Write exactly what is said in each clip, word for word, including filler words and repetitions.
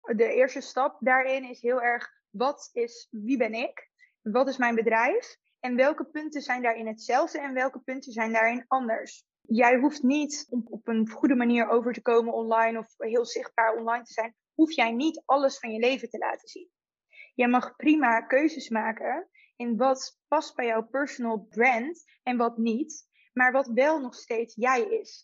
de eerste stap daarin is heel erg, wat is, wie ben ik? Wat is mijn bedrijf? En welke punten zijn daarin hetzelfde en welke punten zijn daarin anders? Jij hoeft niet op een goede manier over te komen online of heel zichtbaar online te zijn. Hoef jij niet alles van je leven te laten zien. Jij mag prima keuzes maken in wat past bij jouw personal brand en wat niet. Maar wat wel nog steeds jij is.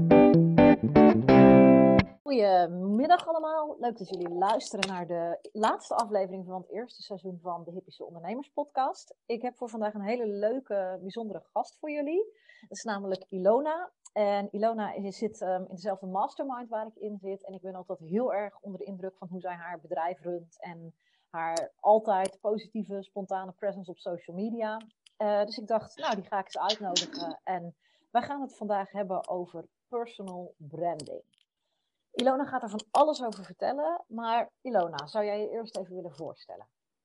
Goedemiddag allemaal. Leuk dat jullie luisteren naar de laatste aflevering van het eerste seizoen van de Hippische Ondernemers Podcast. Ik heb voor vandaag een hele leuke, bijzondere gast voor jullie. Dat is namelijk Ilona. En Ilona zit um, in dezelfde mastermind waar ik in zit. En ik ben altijd heel erg onder de indruk van hoe zij haar bedrijf runt. En haar altijd positieve, spontane presence op social media. Uh, dus ik dacht, nou die ga ik eens uitnodigen. En wij gaan het vandaag hebben over personal branding. Ilona gaat er van alles over vertellen, maar Ilona, zou jij je eerst even willen voorstellen?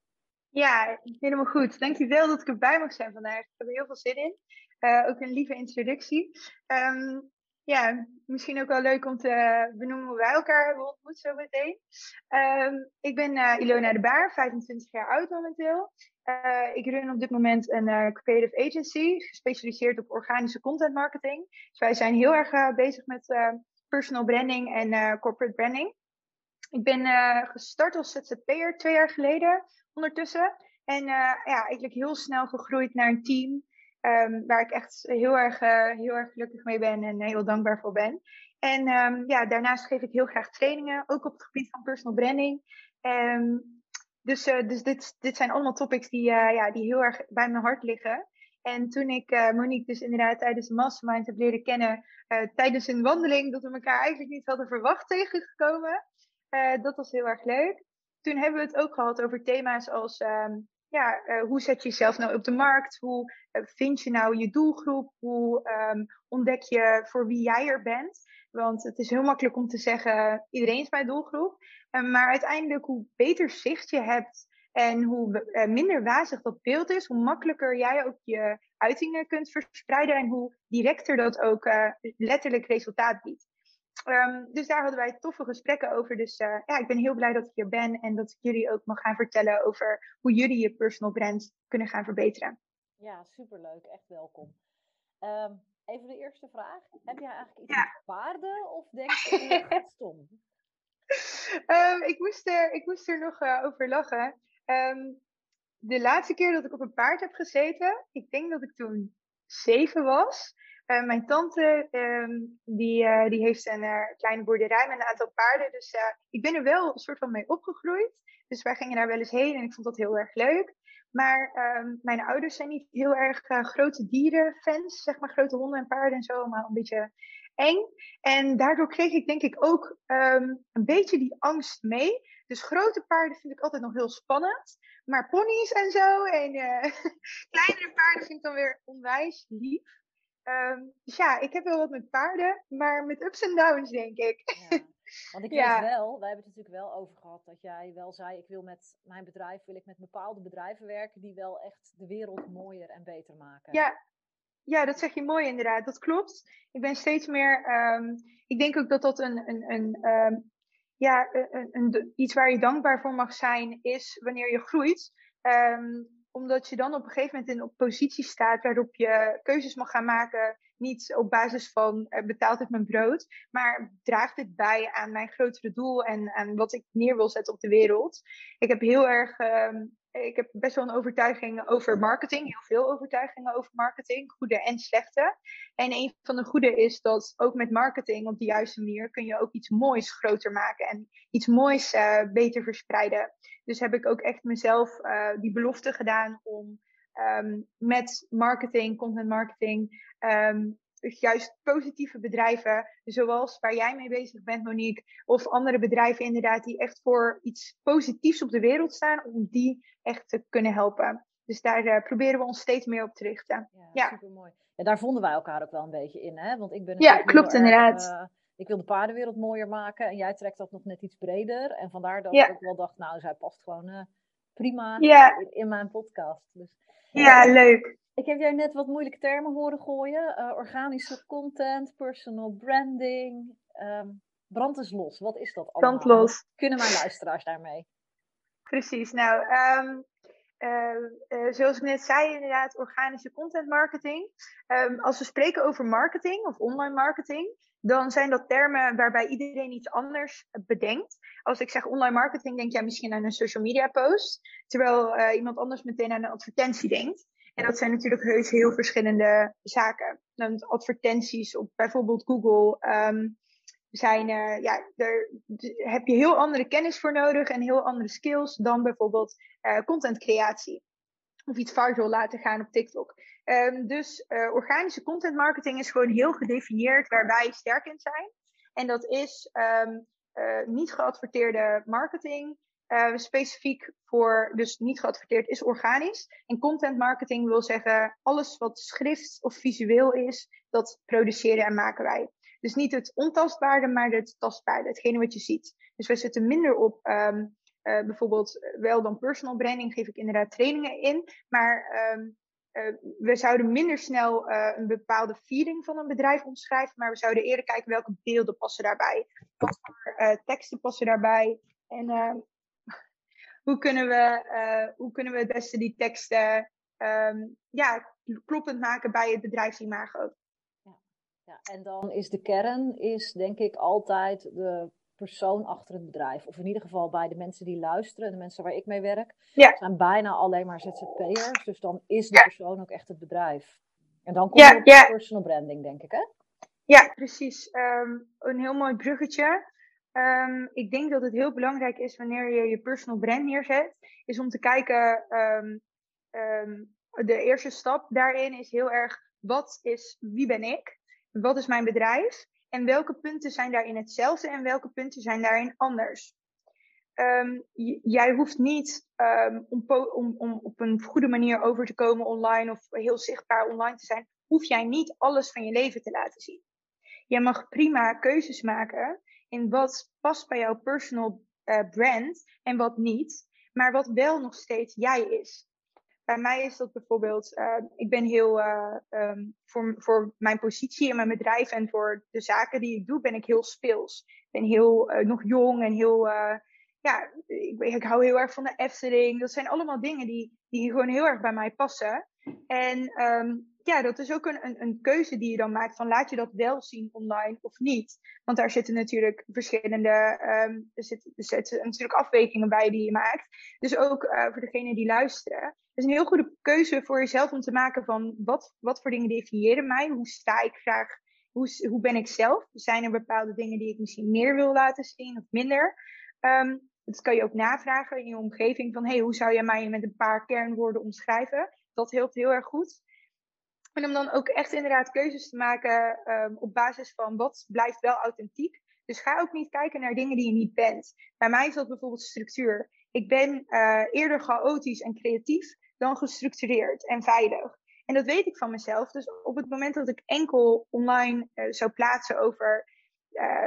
Ja, helemaal goed. Dankjewel dat ik erbij mag zijn vandaag. Ik heb er heel veel zin in. Uh, ook een lieve introductie. Um, ja, misschien ook wel leuk om te benoemen hoe wij elkaar hebben ontmoet zo meteen. Um, ik ben uh, Ilona de Baar, vijfentwintig jaar oud momenteel. Uh, ik run op dit moment een uh, creative agency, gespecialiseerd op organische content marketing. Dus wij zijn heel erg uh, bezig met uh, personal branding en uh, corporate branding. Ik ben uh, gestart als Z Z P'er twee jaar geleden ondertussen. En uh, ja, eigenlijk heel snel gegroeid naar een team. Um, waar ik echt heel erg, uh, heel erg gelukkig mee ben en heel dankbaar voor ben. En um, ja, daarnaast geef ik heel graag trainingen, ook op het gebied van personal branding. Um, dus uh, dus dit, dit zijn allemaal topics die, uh, ja, die heel erg bij mijn hart liggen. En toen ik uh, Monique dus inderdaad tijdens de mastermind heb leren kennen, uh, tijdens een wandeling, dat we elkaar eigenlijk niet hadden verwacht tegengekomen. Uh, dat was heel erg leuk. Toen hebben we het ook gehad over thema's als um, ja, uh, hoe zet je jezelf nou op de markt? Hoe uh, vind je nou je doelgroep? Hoe um, ontdek je voor wie jij er bent? Want het is heel makkelijk om te zeggen, iedereen is mijn doelgroep. Uh, maar uiteindelijk, hoe beter zicht je hebt en hoe uh, minder wazig dat beeld is, hoe makkelijker jij ook je uitingen kunt verspreiden en hoe directer dat ook uh, letterlijk resultaat biedt. Um, dus daar hadden wij toffe gesprekken over. Dus uh, ja, ik ben heel blij dat ik hier ben en dat ik jullie ook mag gaan vertellen over hoe jullie je personal brand kunnen gaan verbeteren. Ja, superleuk. Echt welkom. Um, even de eerste vraag. Heb jij eigenlijk iets Ja. met paarden of denk je echt stom? um, ik, moest er, ik moest er nog uh, over lachen. Um, de laatste keer dat ik op een paard heb gezeten, ik denk dat ik toen zeven was. Uh, mijn tante, um, die, uh, die heeft een uh, kleine boerderij met een aantal paarden. Dus uh, ik ben er wel een soort van mee opgegroeid. Dus wij gingen daar wel eens heen en ik vond dat heel erg leuk. Maar um, mijn ouders zijn niet heel erg uh, grote dierenfans. Zeg maar grote honden en paarden en zo. Maar een beetje eng. En daardoor kreeg ik denk ik ook um, een beetje die angst mee. Dus grote paarden vind ik altijd nog heel spannend. Maar ponies en zo en uh, kleinere paarden vind ik dan weer onwijs lief. Um, dus ja, ik heb wel wat met paarden, maar met ups en downs denk ik. Ja, want ik ja. weet wel, wij hebben het natuurlijk wel over gehad dat jij wel zei, ik wil met mijn bedrijf, wil ik met bepaalde bedrijven werken die wel echt de wereld mooier en beter maken. Ja, ja, dat zeg je mooi inderdaad, dat klopt. Ik ben steeds meer, um, ik denk ook dat dat een, een, een um, ja, een, een, iets waar je dankbaar voor mag zijn is wanneer je groeit. Um, omdat je dan op een gegeven moment in een positie staat waarop je keuzes mag gaan maken. Niet op basis van uh, betaalt het mijn brood, maar draagt dit bij aan mijn grotere doel en aan wat ik neer wil zetten op de wereld. Ik heb heel erg, um, ik heb best wel een overtuiging over marketing, heel veel overtuigingen over marketing, goede en slechte. En een van de goede is dat ook met marketing op de juiste manier kun je ook iets moois groter maken en iets moois uh, beter verspreiden. Dus heb ik ook echt mezelf uh, die belofte gedaan om um, met marketing, content marketing, um, juist positieve bedrijven, zoals waar jij mee bezig bent, Monique, of andere bedrijven inderdaad die echt voor iets positiefs op de wereld staan, om die echt te kunnen helpen. Dus daar uh, proberen we ons steeds meer op te richten. Ja, ja. supermooi. Ja, daar vonden wij elkaar ook wel een beetje in, hè? Want ik ben Ja, natuurlijk klopt heel inderdaad. Erg, uh, ik wil de paardenwereld mooier maken en jij trekt dat nog net iets breder. En vandaar dat ja. ik ook wel dacht, nou, zij past gewoon uh, prima ja. in, in mijn podcast. Dus, ja, leuk. Ik heb jij net wat moeilijke termen horen gooien. Uh, organische content, personal branding. Um, Brand eens los, wat is dat allemaal? Brand los. Wat kunnen mijn luisteraars daarmee? Precies, nou, um, uh, uh, zoals ik net zei, inderdaad, organische content marketing. Um, als we spreken over marketing of online marketing, dan zijn dat termen waarbij iedereen iets anders bedenkt. Als ik zeg online marketing, denk jij misschien aan een social media post, terwijl uh, iemand anders meteen aan een advertentie denkt. En dat zijn natuurlijk heus heel verschillende zaken. Dan advertenties op bijvoorbeeld Google. Um, zijn, uh, ja, daar heb je heel andere kennis voor nodig en heel andere skills dan bijvoorbeeld uh, content creatie. Of iets viral laten gaan op TikTok. Um, dus uh, organische content marketing is gewoon heel gedefinieerd waar wij sterk in zijn. En dat is um, uh, niet geadverteerde marketing. Uh, specifiek voor, dus niet geadverteerd is organisch. En content marketing wil zeggen alles wat schrift of visueel is, dat produceren en maken wij. Dus niet het ontastbare, maar het tastbare, hetgene wat je ziet. Dus wij zitten minder op um, uh, bijvoorbeeld wel dan personal branding, geef ik inderdaad trainingen in. Maar um, uh, we zouden minder snel uh, een bepaalde feeling van een bedrijf omschrijven. Maar we zouden eerder kijken welke beelden passen daarbij. Wat voor uh, teksten passen daarbij. En uh, hoe, kunnen we, uh, hoe kunnen we het beste die teksten um, ja, kloppend maken bij het bedrijfsimago. Ja, en dan is de kern, is denk ik altijd de persoon achter het bedrijf. Of in ieder geval bij de mensen die luisteren, de mensen waar ik mee werk, ja. zijn bijna alleen maar Z Z P'ers. Dus dan is de persoon ook echt het bedrijf. En dan komt ja, je op ja. personal branding, denk ik, hè? Ja, precies. Um, een heel mooi bruggetje. Um, ik denk dat het heel belangrijk is wanneer je je personal brand neerzet, is om te kijken, um, um, de eerste stap daarin is heel erg, wat is, wie ben ik? Wat is mijn bedrijf? En welke punten zijn daarin hetzelfde en welke punten zijn daarin anders? Um, j- jij hoeft niet um, om, po- om, om op een goede manier over te komen online of heel zichtbaar online te zijn, hoef jij niet alles van je leven te laten zien. Jij mag prima keuzes maken in wat past bij jouw personal uh, brand en wat niet, maar wat wel nog steeds jij is. Bij mij is dat bijvoorbeeld, uh, ik ben heel, uh, um, voor, voor mijn positie in mijn bedrijf en voor de zaken die ik doe, ben ik heel speels. Ik ben heel uh, nog jong en heel, uh, ja, ik, ik hou heel erg van de Efteling. Dat zijn allemaal dingen die, die gewoon heel erg bij mij passen. En um, ja, dat is ook een, een, een keuze die je dan maakt van laat je dat wel zien online of niet. Want daar zitten natuurlijk verschillende, um, er, zitten, er zitten natuurlijk afwegingen bij die je maakt. Dus ook uh, voor degenen die luisteren. Het is een heel goede keuze voor jezelf om te maken van wat, wat voor dingen definiëren mij? Hoe sta ik graag? Hoe, hoe ben ik zelf? Zijn er bepaalde dingen die ik misschien meer wil laten zien of minder? Um, dat kan je ook navragen in je omgeving van hey, hoe zou jij mij met een paar kernwoorden omschrijven? Dat helpt heel erg goed. En om dan ook echt inderdaad keuzes te maken um, op basis van wat blijft wel authentiek. Dus ga ook niet kijken naar dingen die je niet bent. Bij mij is dat bijvoorbeeld structuur. Ik ben uh, eerder chaotisch en creatief dan gestructureerd en veilig. En dat weet ik van mezelf. Dus op het moment dat ik enkel online uh, zou plaatsen over uh,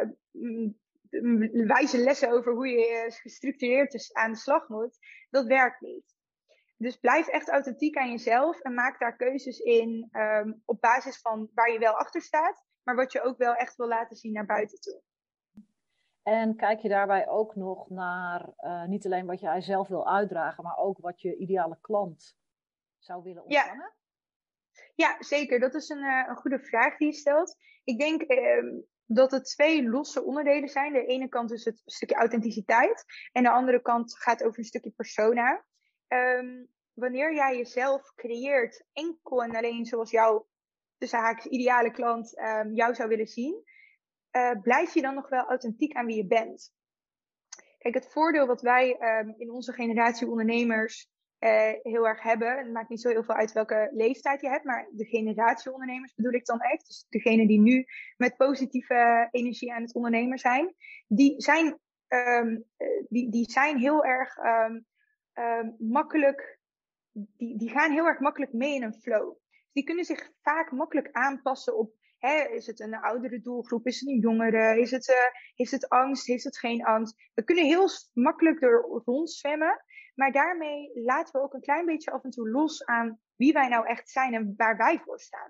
wijze lessen over hoe je uh, gestructureerd aan de slag moet, dat werkt niet. Dus blijf echt authentiek aan jezelf en maak daar keuzes in um, op basis van waar je wel achter staat, maar wat je ook wel echt wil laten zien naar buiten toe. En kijk je daarbij ook nog naar uh, niet alleen wat jij zelf wil uitdragen, maar ook wat je ideale klant zou willen ontvangen? Ja, ja zeker. Dat is een, uh, een goede vraag die je stelt. Ik denk uh, dat het twee losse onderdelen zijn. De ene kant is het stukje authenticiteit en de andere kant gaat over een stukje persona. Um, wanneer jij jezelf creëert enkel en alleen zoals jouw tussen haakjes ideale klant um, jou zou willen zien, uh, blijf je dan nog wel authentiek aan wie je bent. Kijk, het voordeel wat wij um, in onze generatie ondernemers uh, heel erg hebben, het maakt niet zo heel veel uit welke leeftijd je hebt, maar de generatie ondernemers bedoel ik dan echt, dus degene die nu met positieve energie aan het ondernemen zijn, die zijn, um, die, die zijn heel erg um, um, makkelijk, die, die gaan heel erg makkelijk mee in een flow. Die kunnen zich vaak makkelijk aanpassen op, hè, is het een oudere doelgroep, is het een jongere, is het, uh, heeft het angst, heeft het geen angst. We kunnen heel makkelijk er rondzwemmen, maar daarmee laten we ook een klein beetje af en toe los aan wie wij nou echt zijn en waar wij voor staan.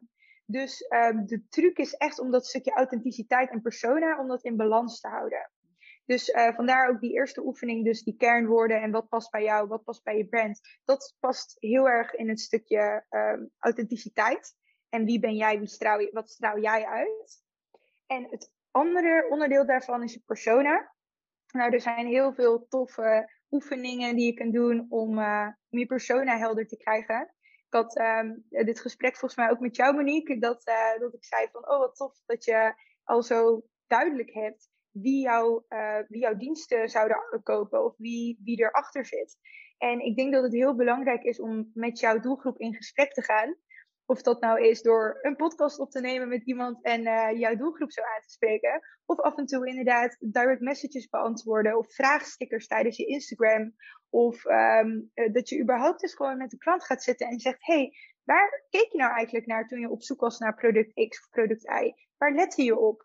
Dus um, de truc is echt om dat stukje authenticiteit en persona, om dat in balans te houden. Dus uh, vandaar ook die eerste oefening, dus die kernwoorden en wat past bij jou, wat past bij je brand. Dat past heel erg in het stukje um, authenticiteit. En wie ben jij, wie straal je, wat straal jij uit? En het andere onderdeel daarvan is je persona. Nou, er zijn heel veel toffe oefeningen die je kunt doen om, uh, om je persona helder te krijgen. Ik had um, dit gesprek volgens mij ook met jou, Monique, dat, uh, dat ik zei van, oh wat tof dat je al zo duidelijk hebt wie, jou, uh, wie jouw diensten zouden kopen of wie, wie erachter zit. En ik denk dat het heel belangrijk is om met jouw doelgroep in gesprek te gaan. Of dat nou is door een podcast op te nemen met iemand en uh, jouw doelgroep zo aan te spreken. Of af en toe inderdaad direct messages beantwoorden. Of vraagstickers tijdens je Instagram. Of um, uh, dat je überhaupt eens gewoon met de klant gaat zitten en zegt. Hey, waar keek je nou eigenlijk naar toen je op zoek was naar product X of product Y? Waar lette je op?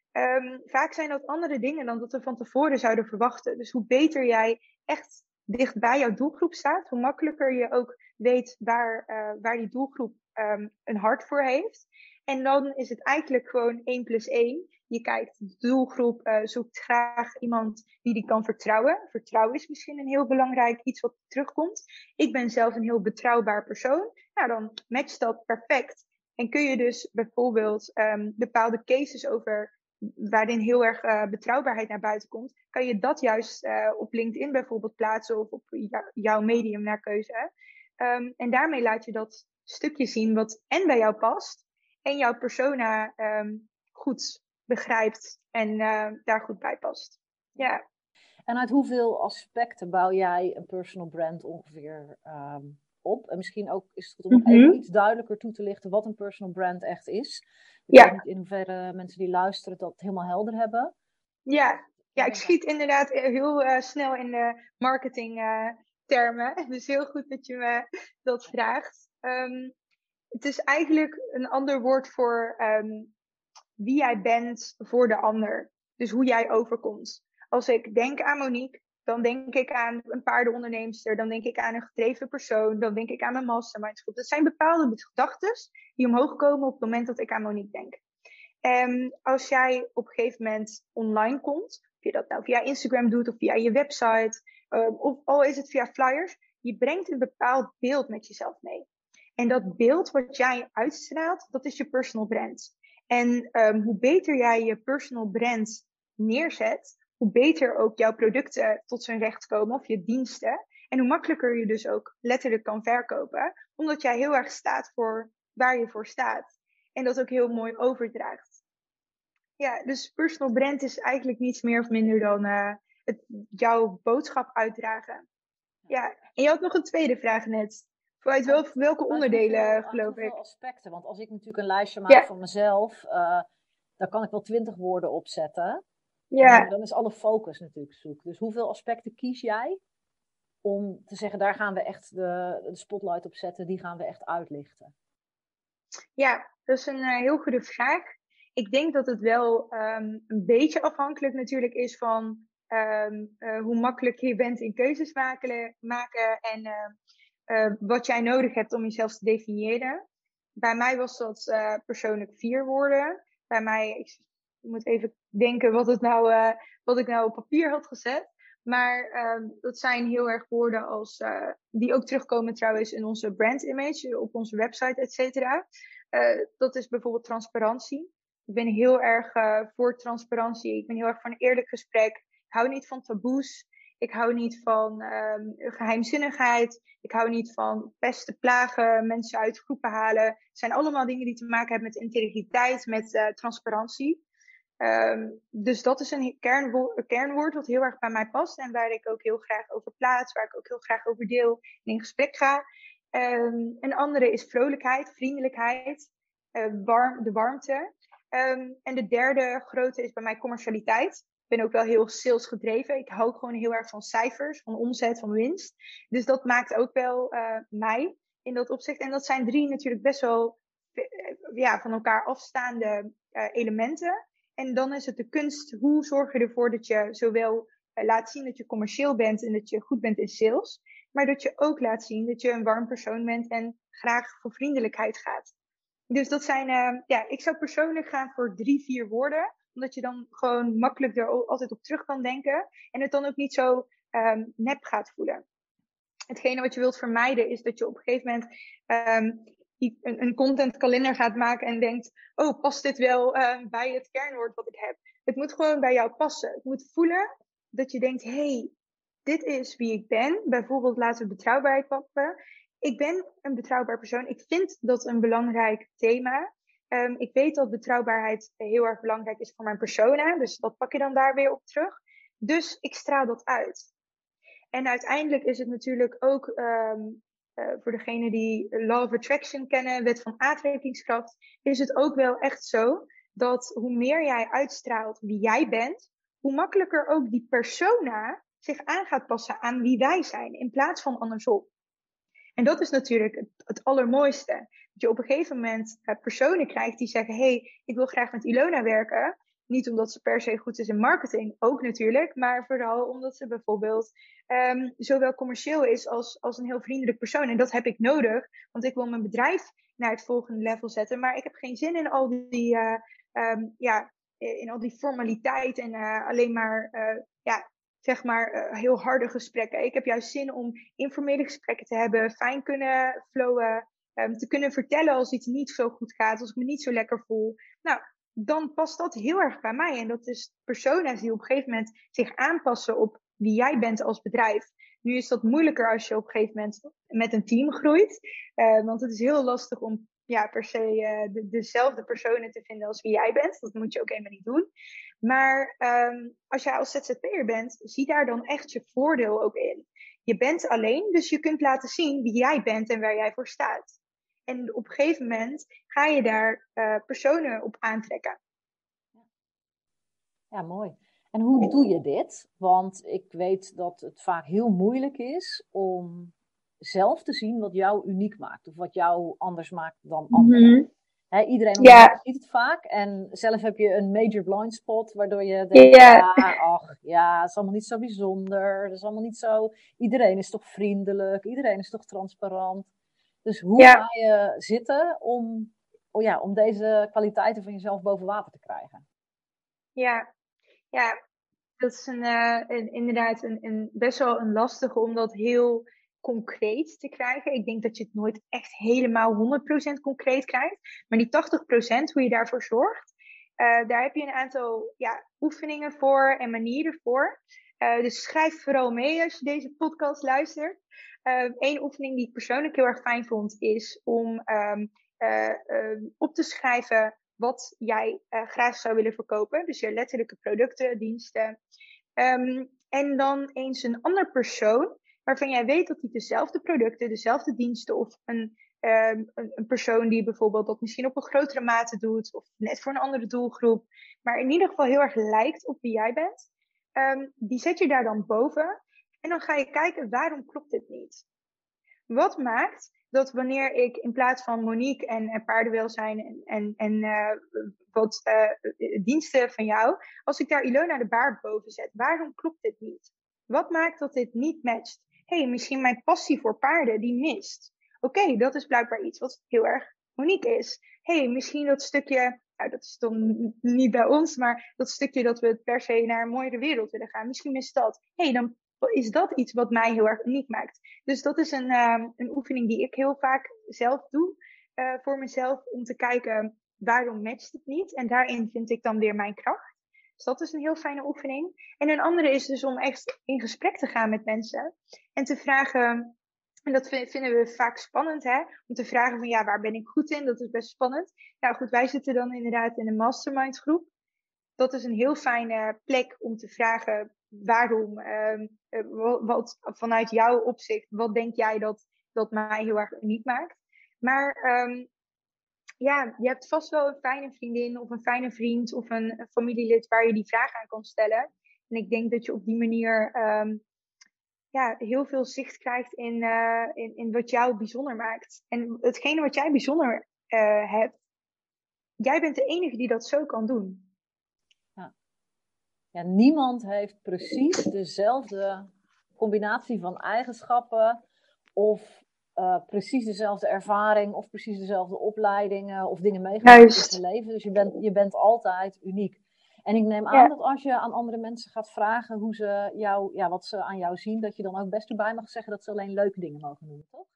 Um, vaak zijn dat andere dingen dan dat we van tevoren zouden verwachten. Dus hoe beter jij echt dicht bij jouw doelgroep staat. Hoe makkelijker je ook weet waar, uh, waar die doelgroep um, een hart voor heeft. En dan is het eigenlijk gewoon één plus één. Je kijkt, de doelgroep uh, zoekt graag iemand die die kan vertrouwen. Vertrouwen is misschien een heel belangrijk iets wat terugkomt. Ik ben zelf een heel betrouwbaar persoon. Nou, dan matcht dat perfect. En kun je dus bijvoorbeeld um, bepaalde cases over waarin heel erg uh, betrouwbaarheid naar buiten komt, kan je dat juist uh, op LinkedIn bijvoorbeeld plaatsen of op jou, jouw medium naar keuze. Um, en daarmee laat je dat stukje zien wat en bij jou past en jouw persona um, goed begrijpt en uh, daar goed bij past. Ja. En uit hoeveel aspecten bouw jij een personal brand ongeveer um, op? En misschien ook is het goed om mm-hmm. nog even iets duidelijker toe te lichten wat een personal brand echt is. Ik ja. weet niet in hoeverre mensen die luisteren dat helemaal helder hebben. Ja, ja ik schiet inderdaad heel uh, snel in de marketing uh, termen. Dus heel goed dat je me dat vraagt. Um, het is eigenlijk een ander woord voor um, wie jij bent voor de ander. Dus hoe jij overkomt. Als ik denk aan Monique, dan denk ik aan een paardenonderneemster. Dan denk ik aan een gedreven persoon. Dan denk ik aan mijn mastermind groep. Dat zijn bepaalde gedachten die omhoog komen op het moment dat ik aan Monique denk. En als jij op een gegeven moment online komt, of je dat nou via Instagram doet of via je website, um, of al is het via flyers, je brengt een bepaald beeld met jezelf mee. En dat beeld wat jij uitstraalt, dat is je personal brand. En um, hoe beter jij je personal brand neerzet, hoe beter ook jouw producten tot zijn recht komen of je diensten. En hoe makkelijker je dus ook letterlijk kan verkopen, omdat jij heel erg staat voor waar je voor staat. En dat ook heel mooi overdraagt. Ja, dus personal brand is eigenlijk niets meer of minder dan uh, het, jouw boodschap uitdragen. Ja, en je had nog een tweede vraag net. Uit wel, welke uit onderdelen, hoeveel, geloof uit ik? aspecten. Want als ik natuurlijk een lijstje maak ja. van mezelf, uh, dan kan ik wel twintig woorden opzetten. Ja. En dan is alle focus natuurlijk zoek. Dus hoeveel aspecten kies jij om te zeggen, daar gaan we echt de, de spotlight op zetten, die gaan we echt uitlichten? Ja, dat is een uh, heel goede vraag. Ik denk dat het wel um, een beetje afhankelijk natuurlijk is van um, uh, hoe makkelijk je bent in keuzes maken, maken en uh, uh, wat jij nodig hebt om jezelf te definiëren. Bij mij was dat uh, persoonlijk vier woorden. Bij mij, ik moet even denken wat, het nou, uh, wat ik nou op papier had gezet. Maar uh, dat zijn heel erg woorden als, uh, die ook terugkomen trouwens in onze brand image, op onze website, et cetera. Uh, dat is bijvoorbeeld transparantie. Ik ben heel erg uh, voor transparantie. Ik ben heel erg voor een eerlijk gesprek. Ik hou niet van taboes. Ik hou niet van um, geheimzinnigheid. Ik hou niet van pesten, plagen, mensen uit groepen halen. Het zijn allemaal dingen die te maken hebben met integriteit, met uh, transparantie. Um, dus dat is een kernwoord, een kernwoord wat heel erg bij mij past. En waar ik ook heel graag over plaats. Waar ik ook heel graag over deel en in gesprek ga. Um, een andere is vrolijkheid, vriendelijkheid, uh, warm, de warmte. Um, en de derde grote is bij mij commercialiteit. Ik ben ook wel heel salesgedreven. Ik hou gewoon heel erg van cijfers, van omzet, van winst. Dus dat maakt ook wel uh, mij in dat opzicht. En dat zijn drie natuurlijk best wel uh, ja, van elkaar afstaande uh, elementen. En dan is het de kunst, hoe zorg je ervoor dat je zowel uh, laat zien dat je commercieel bent en dat je goed bent in sales, maar dat je ook laat zien dat je een warm persoon bent en graag voor vriendelijkheid gaat. Dus dat zijn, uh, ja, ik zou persoonlijk gaan voor drie, vier woorden. Omdat je dan gewoon makkelijk er altijd op terug kan denken. En het dan ook niet zo um, nep gaat voelen. Hetgene wat je wilt vermijden is dat je op een gegeven moment um, een, een contentkalender gaat maken en denkt, oh, past dit wel uh, bij het kernwoord wat ik heb? Het moet gewoon bij jou passen. Het moet voelen dat je denkt, hey, dit is wie ik ben. Bijvoorbeeld laten we betrouwbaarheid pakken. Ik ben een betrouwbaar persoon. Ik vind dat een belangrijk thema. Um, ik weet dat betrouwbaarheid heel erg belangrijk is voor mijn persona. Dus dat pak je dan daar weer op terug. Dus ik straal dat uit. En uiteindelijk is het natuurlijk ook um, uh, voor degenen die Law of Attraction kennen, wet van aantrekkingskracht, is het ook wel echt zo dat hoe meer jij uitstraalt wie jij bent, hoe makkelijker ook die persona zich aan gaat passen aan wie wij zijn, in plaats van andersom. En dat is natuurlijk het, het allermooiste. Dat je op een gegeven moment uh, personen krijgt die zeggen, hey, ik wil graag met Ilona werken. Niet omdat ze per se goed is in marketing, ook natuurlijk. Maar vooral omdat ze bijvoorbeeld um, zowel commercieel is als, als een heel vriendelijk persoon. En dat heb ik nodig, want ik wil mijn bedrijf naar het volgende level zetten. Maar ik heb geen zin in al die, uh, um, ja, in al die formaliteit en uh, alleen maar, uh, ja, zeg maar, uh, heel harde gesprekken. Ik heb juist zin om informele gesprekken te hebben, fijn kunnen flowen, um, te kunnen vertellen als iets niet zo goed gaat, als ik me niet zo lekker voel. Nou, dan past dat heel erg bij mij. En dat is persona's die op een gegeven moment zich aanpassen op wie jij bent als bedrijf. Nu is dat moeilijker als je op een gegeven moment met een team groeit. Uh, want het is heel lastig om ja, per se uh, de, dezelfde personen te vinden als wie jij bent. Dat moet je ook helemaal niet doen. Maar um, als jij als Z Z P'er bent, zie daar dan echt je voordeel ook in. Je bent alleen, dus je kunt laten zien wie jij bent en waar jij voor staat. En op een gegeven moment ga je daar uh, personen op aantrekken. Ja, mooi. En hoe doe je dit? Want ik weet dat het vaak heel moeilijk is om zelf te zien wat jou uniek maakt. Of wat jou anders maakt dan anderen. Mm-hmm. He, iedereen ja. ziet het vaak. En zelf heb je een major blind spot. Waardoor je denkt, ja, ja ach, ja, het is allemaal niet zo bijzonder. Het is allemaal niet zo... Iedereen is toch vriendelijk. Iedereen is toch transparant. Dus hoe ja. ga je zitten om, oh ja, om deze kwaliteiten van jezelf boven water te krijgen? Ja, ja, dat is een, uh, een, inderdaad een, een, best wel een lastige om dat heel concreet te krijgen. Ik denk dat je het nooit echt helemaal honderd procent concreet krijgt. Maar die tachtig procent, hoe je daarvoor zorgt, uh, daar heb je een aantal ja, oefeningen voor en manieren voor. Uh, dus schrijf vooral mee als je deze podcast luistert. Eén uh, oefening die ik persoonlijk heel erg fijn vond, is om um, uh, uh, op te schrijven wat jij uh, graag zou willen verkopen. Dus je letterlijke producten, diensten. Um, en dan eens een ander persoon waarvan jij weet dat hij dezelfde producten, dezelfde diensten of een, um, een, een persoon die bijvoorbeeld dat misschien op een grotere mate doet of net voor een andere doelgroep, maar in ieder geval heel erg lijkt op wie jij bent. Um, die zet je daar dan boven en dan ga je kijken waarom klopt dit niet. Wat maakt dat wanneer ik in plaats van Monique en, en paardenwelzijn en, en, en uh, wat uh, diensten van jou, als ik daar Ilona de Baar boven zet, waarom klopt dit niet? Wat maakt dat dit niet matcht? Hé, hey, misschien mijn passie voor paarden, die mist. Oké, okay, dat is blijkbaar iets wat heel erg Monique is. Hé, hey, misschien dat stukje, nou dat is dan niet bij ons, maar dat stukje dat we per se naar een mooiere wereld willen gaan. Misschien mist dat. Hé, hey, dan is dat iets wat mij heel erg uniek maakt. Dus dat is een, uh, een oefening die ik heel vaak zelf doe uh, voor mezelf. Om te kijken waarom matcht het niet. En daarin vind ik dan weer mijn kracht. Dus dat is een heel fijne oefening. En een andere is dus om echt in gesprek te gaan met mensen. En te vragen, en dat vinden we vaak spannend, hè? Om te vragen van ja, waar ben ik goed in? Dat is best spannend. Nou goed, wij zitten dan inderdaad in een mastermind groep. Dat is een heel fijne plek om te vragen waarom, uh, wat vanuit jouw opzicht, wat denk jij dat, dat mij heel erg uniek maakt. Maar um, ja, je hebt vast wel een fijne vriendin of een fijne vriend of een, een familielid waar je die vraag aan kan stellen. En ik denk dat je op die manier um, ja, heel veel zicht krijgt in, uh, in, in wat jou bijzonder maakt. En hetgene wat jij bijzonder uh, hebt, jij bent de enige die dat zo kan doen. Ja, niemand heeft precies dezelfde combinatie van eigenschappen of uh, precies dezelfde ervaring of precies dezelfde opleidingen of dingen meegemaakt in je leven. Dus je bent, je bent altijd uniek. En ik neem aan ja. dat als je aan andere mensen gaat vragen hoe ze jou, ja, wat ze aan jou zien, dat je dan ook best erbij mag zeggen dat ze alleen leuke dingen mogen noemen, toch?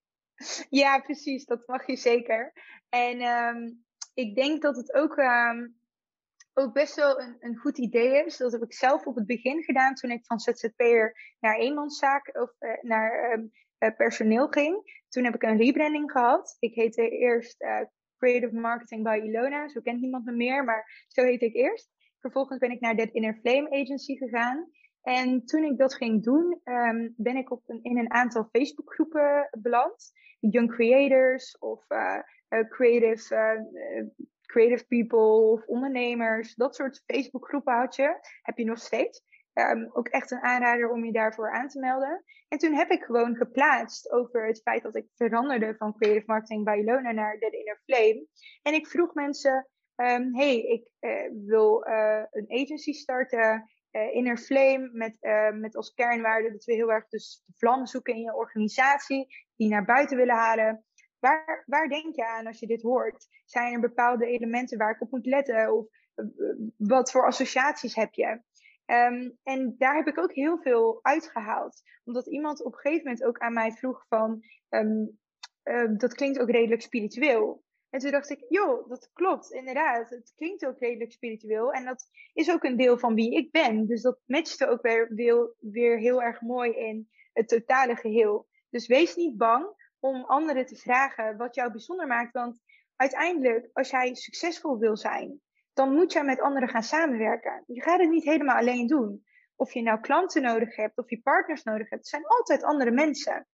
Ja, precies. Dat mag je zeker. En um, ik denk dat het ook, um, ook best wel een, een goed idee is. Dat heb ik zelf op het begin gedaan toen ik van Z Z P'er naar eenmanszaak of uh, naar um, uh, personeel ging. Toen heb ik een rebranding gehad. Ik heette eerst uh, Creative Marketing by Ilona. Zo kent niemand me meer, maar zo heette ik eerst. Vervolgens ben ik naar That Inner Flame Agency gegaan. En toen ik dat ging doen, um, ben ik op een, in een aantal Facebookgroepen beland. Young Creators of uh, uh, creative, uh, uh, creative People of ondernemers. Dat soort Facebookgroepen had je. Heb je nog steeds. Um, ook echt een aanrader om je daarvoor aan te melden. En toen heb ik gewoon geplaatst over het feit dat ik veranderde van Creative Marketing by Ilona naar That Inner Flame. En ik vroeg mensen, um, hey, ik uh, wil uh, een agency starten. Uh, Inner Flame met, uh, met als kernwaarde dat we heel erg dus de vlam zoeken in je organisatie, die naar buiten willen halen. Waar, waar denk je aan als je dit hoort? Zijn er bepaalde elementen waar ik op moet letten? Of uh, wat voor associaties heb je? Um, en daar heb ik ook heel veel uitgehaald. Omdat iemand op een gegeven moment ook aan mij vroeg van, um, uh, dat klinkt ook redelijk spiritueel. En toen dacht ik, joh, dat klopt, inderdaad. Het klinkt ook redelijk spiritueel. En dat is ook een deel van wie ik ben. Dus dat matchte ook weer, weer, weer heel erg mooi in het totale geheel. Dus wees niet bang om anderen te vragen wat jou bijzonder maakt. Want uiteindelijk, als jij succesvol wil zijn, dan moet jij met anderen gaan samenwerken. Je gaat het niet helemaal alleen doen. Of je nou klanten nodig hebt, of je partners nodig hebt. Het zijn altijd andere mensen.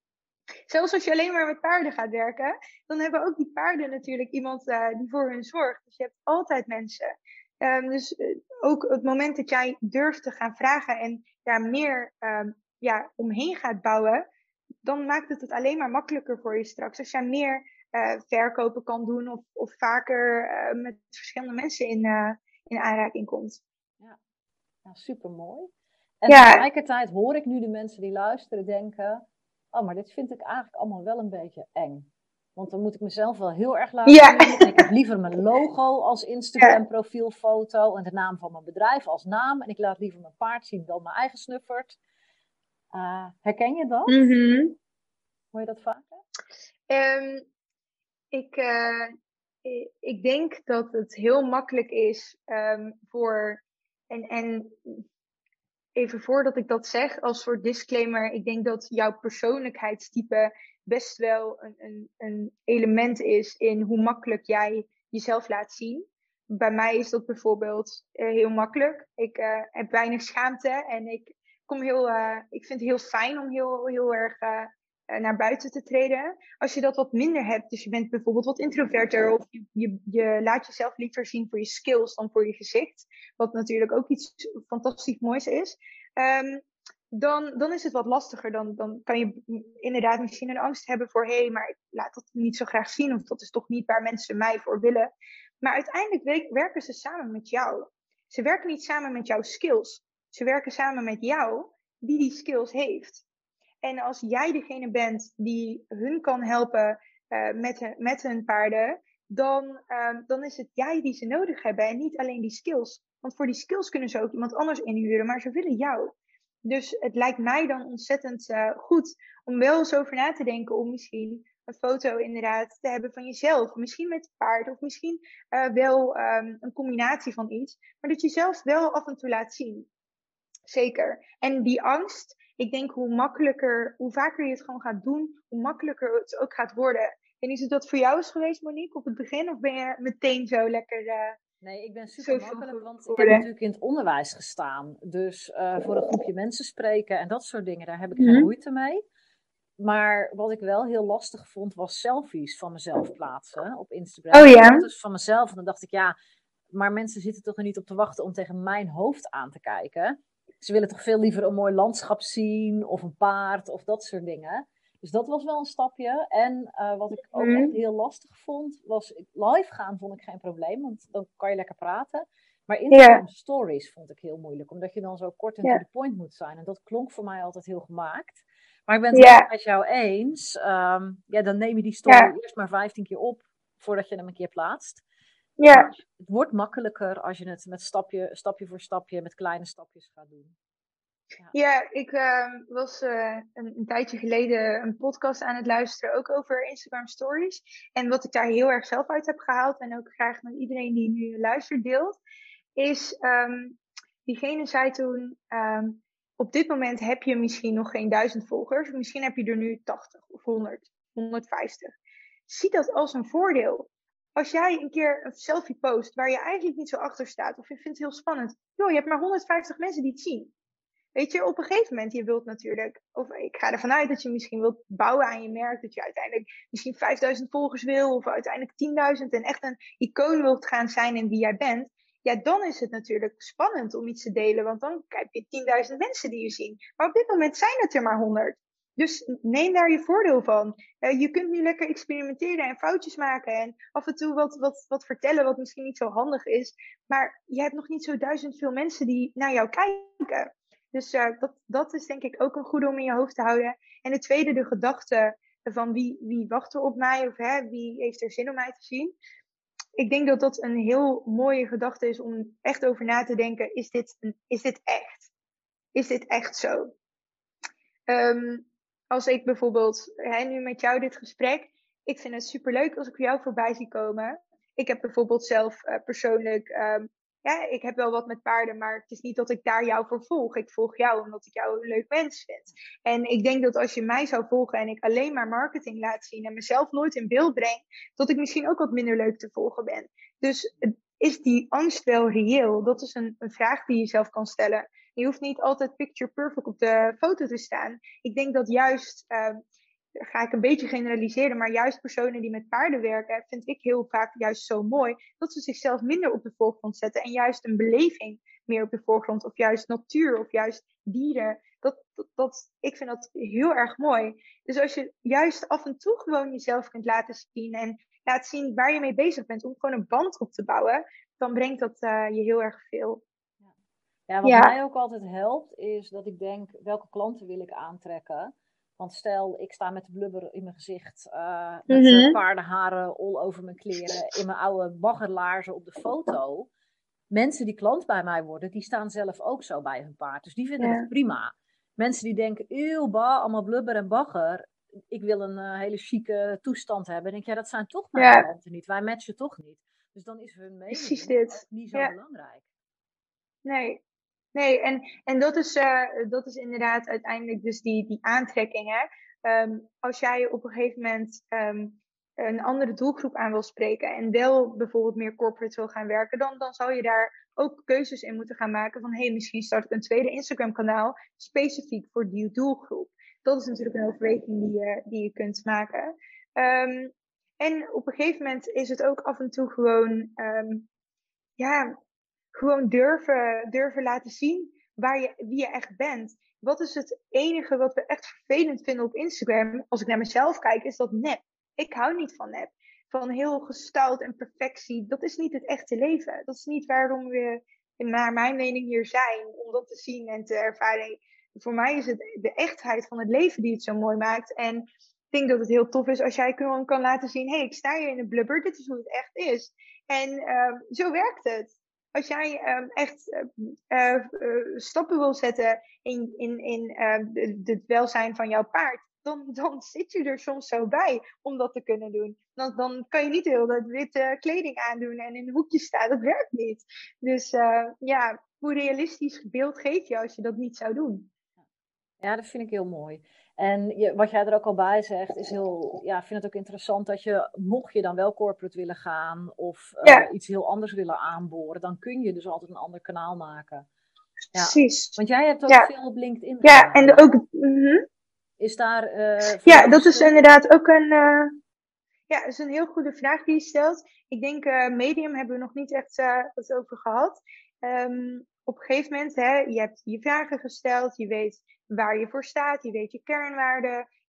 Zelfs als je alleen maar met paarden gaat werken, dan hebben ook die paarden natuurlijk iemand uh, die voor hun zorgt. Dus je hebt altijd mensen. Um, dus uh, ook het moment dat jij durft te gaan vragen en daar meer um, ja, omheen gaat bouwen, dan maakt het het alleen maar makkelijker voor je straks. Als jij meer uh, verkopen kan doen of, of vaker uh, met verschillende mensen in, uh, in aanraking komt. Ja, ja super mooi. En ja. tegelijkertijd hoor ik nu de mensen die luisteren denken, oh, maar dit vind ik eigenlijk allemaal wel een beetje eng. Want dan moet ik mezelf wel heel erg laten ja. zien. En ik heb liever mijn logo als Instagram profielfoto en de naam van mijn bedrijf als naam. En ik laat liever mijn paard zien dan mijn eigen snuffert. Uh, herken je dat? Mm-hmm. Hoor je dat vaker? Um, ik, uh, ik denk dat het heel makkelijk is um, voor... En, en even voordat ik dat zeg, als soort disclaimer, ik denk dat jouw persoonlijkheidstype best wel een, een, een element is in hoe makkelijk jij jezelf laat zien. Bij mij is dat bijvoorbeeld uh, heel makkelijk. Ik uh, heb weinig schaamte en ik kom heel, uh, ik vind het heel fijn om heel, heel erg uh, uh, naar buiten te treden. Als je dat wat minder hebt, dus je bent bijvoorbeeld wat introverter of je, je, je laat jezelf liever zien voor je skills dan voor je gezicht, wat natuurlijk ook iets fantastisch moois is. Um, dan, dan is het wat lastiger. Dan, dan kan je inderdaad misschien een angst hebben voor, hé, hey, maar ik laat dat niet zo graag zien, of dat is toch niet waar mensen mij voor willen. Maar uiteindelijk werken ze samen met jou. Ze werken niet samen met jouw skills. Ze werken samen met jou die die skills heeft. En als jij degene bent die hun kan helpen uh, met, hun, met hun paarden, dan, uh, dan is het jij die ze nodig hebben en niet alleen die skills. Want voor die skills kunnen ze ook iemand anders inhuren, maar ze willen jou. Dus het lijkt mij dan ontzettend uh, goed om wel eens over na te denken om misschien een foto inderdaad te hebben van jezelf. Misschien met het paard of misschien uh, wel um, een combinatie van iets. Maar dat je zelf wel af en toe laat zien. Zeker. En die angst, ik denk hoe makkelijker, hoe vaker je het gewoon gaat doen, hoe makkelijker het ook gaat worden. En is het dat voor jou is geweest, Monique, op het begin? Of ben je meteen zo lekker... Uh, Nee, ik ben super makkelijk, want ik heb natuurlijk in het onderwijs gestaan. Dus uh, voor een groepje mensen spreken en dat soort dingen, daar heb ik mm-hmm. geen moeite mee. Maar wat ik wel heel lastig vond, was selfies van mezelf plaatsen op Instagram. Oh ja? Dus van mezelf. En dan dacht ik, ja, maar mensen zitten toch er niet op te wachten om tegen mijn hoofd aan te kijken. Ze willen toch veel liever een mooi landschap zien of een paard of dat soort dingen. Dus dat was wel een stapje. En uh, wat ik ook echt heel lastig vond, was live gaan vond ik geen probleem. Want dan kan je lekker praten. Maar Instagram Ja, stories vond ik heel moeilijk, omdat je dan zo kort en to ja, the point moet zijn. En dat klonk voor mij altijd heel gemaakt. Maar ik ben het helemaal ja, met jou eens. Ehm, ja, dan neem je die story ja, eerst maar vijftien keer op voordat je hem een keer plaatst. ja. Maar het wordt makkelijker als je het met stapje, stapje voor stapje, met kleine stapjes gaat doen. Ja. Ja, ik ehm, was eh, een, een tijdje geleden een podcast aan het luisteren, ook over Instagram Stories. En wat ik daar heel erg zelf uit heb gehaald, en ook graag met iedereen die nu luistert deelt, is, ehm, diegene zei toen, ehm, op dit moment heb je misschien nog geen duizend volgers, misschien heb je er nu tachtig of honderd, honderdvijftig. Zie dat als een voordeel. Als jij een keer een selfie post waar je eigenlijk niet zo achter staat, of je vindt het heel spannend, joh, je hebt maar honderdvijftig mensen die het zien. Weet je, op een gegeven moment, je wilt natuurlijk, of ik ga ervan uit dat je misschien wilt bouwen aan je merk, dat je uiteindelijk misschien vijfduizend volgers wil, of uiteindelijk tienduizend en echt een icoon wilt gaan zijn in wie jij bent. Ja, dan is het natuurlijk spannend om iets te delen, want dan heb je tienduizend mensen die je zien. Maar op dit moment zijn het er maar honderd. Dus neem daar je voordeel van. Uh, je kunt nu lekker experimenteren en foutjes maken en af en toe wat, wat, wat vertellen wat misschien niet zo handig is. Maar je hebt nog niet zo duizend veel mensen die naar jou kijken. Dus uh, dat, dat is denk ik ook een goede om in je hoofd te houden. En de tweede, de gedachte van wie, wie wacht er op mij of hè, wie heeft er zin om mij te zien. Ik denk dat dat een heel mooie gedachte is om echt over na te denken. Is dit, is dit echt? Is dit echt zo? Um, als ik bijvoorbeeld, hè, nu met jou dit gesprek, ik vind het superleuk als ik jou voorbij zie komen. Ik heb bijvoorbeeld zelf uh, persoonlijk, um, ja, ik heb wel wat met paarden, maar het is niet dat ik daar jou voor volg. Ik volg jou omdat ik jou een leuk mens vind. En ik denk dat als je mij zou volgen en ik alleen maar marketing laat zien en mezelf nooit in beeld breng, dat ik misschien ook wat minder leuk te volgen ben. Dus is die angst wel reëel? Dat is een, een vraag die je zelf kan stellen. Je hoeft niet altijd picture perfect op de foto te staan. Ik denk dat juist, uh, ga ik een beetje generaliseren, maar juist personen die met paarden werken, vind ik heel vaak juist zo mooi, dat ze zichzelf minder op de voorgrond zetten en juist een beleving meer op de voorgrond, of juist natuur, of juist dieren. Dat, dat, dat, ik vind dat heel erg mooi. Dus als je juist af en toe gewoon jezelf kunt laten zien en laat zien waar je mee bezig bent, om gewoon een band op te bouwen, dan brengt dat uh, je heel erg veel. Ja, wat Ja. mij ook altijd helpt, is dat ik denk, welke klanten wil ik aantrekken? Want stel, ik sta met de blubber in mijn gezicht, uh, met Mm-hmm. uh, paardenharen all over mijn kleren, in mijn oude baggerlaarzen op de foto. Mensen die klant bij mij worden, die staan zelf ook zo bij hun paard. Dus die vinden Ja. het prima. Mensen die denken, eeuw, bah, allemaal blubber en bagger. Ik wil een uh, hele chique toestand hebben. Dan denk ik, ja, dat zijn toch mijn Ja. klanten niet. Wij matchen toch niet. Dus dan is hun Precies mening dit. niet zo Ja. belangrijk. Nee, nee, en, en dat, is, uh, dat is inderdaad uiteindelijk dus die, die aantrekking. Hè? Um, als jij op een gegeven moment um, een andere doelgroep aan wil spreken en wel bijvoorbeeld meer corporate wil gaan werken, dan, dan zou je daar ook keuzes in moeten gaan maken van, hé, hey, misschien start ik een tweede Instagram kanaal specifiek voor die doelgroep. Dat is natuurlijk een overweging die je, die je kunt maken. Um, en op een gegeven moment is het ook af en toe gewoon, um, ja, gewoon durven, durven laten zien waar je, wie je echt bent. Wat is het enige wat we echt vervelend vinden op Instagram? Als ik naar mezelf kijk, is dat nep. Ik hou niet van nep. Van heel gestyled en perfectie. Dat is niet het echte leven. Dat is niet waarom we, naar mijn mening, hier zijn. Om dat te zien en te ervaren. Voor mij is het de echtheid van het leven die het zo mooi maakt. En ik denk dat het heel tof is als jij gewoon kan laten zien, hé, hey, ik sta hier in een blubber. Dit is hoe het echt is. En uh, zo werkt het. Als jij um, echt uh, uh, uh, stappen wil zetten in, in, in uh, het welzijn van jouw paard, dan, dan zit je er soms zo bij om dat te kunnen doen. Dan, dan kan je niet heel dat witte kleding aandoen en in een hoekje staan. Dat werkt niet. Dus uh, ja, hoe realistisch beeld geef je als je dat niet zou doen? Ja, dat vind ik heel mooi. En je, wat jij er ook al bij zegt, is heel, ja, ik vind het ook interessant dat je, mocht je dan wel corporate willen gaan of uh, ja. iets heel anders willen aanboren, dan kun je dus altijd een ander kanaal maken. Ja. Precies. Want jij hebt ook ja. veel op LinkedIn Ja, gedaan, en hè? ook... Mm-hmm. Is daar... Uh, ja, dat is inderdaad ook een... Uh, ja, dat is een heel goede vraag die je stelt. Ik denk, uh, Medium hebben we nog niet echt uh, het over gehad. Um, op een gegeven moment, hè, je hebt je vragen gesteld, je weet waar je voor staat, je weet je kernwaarden,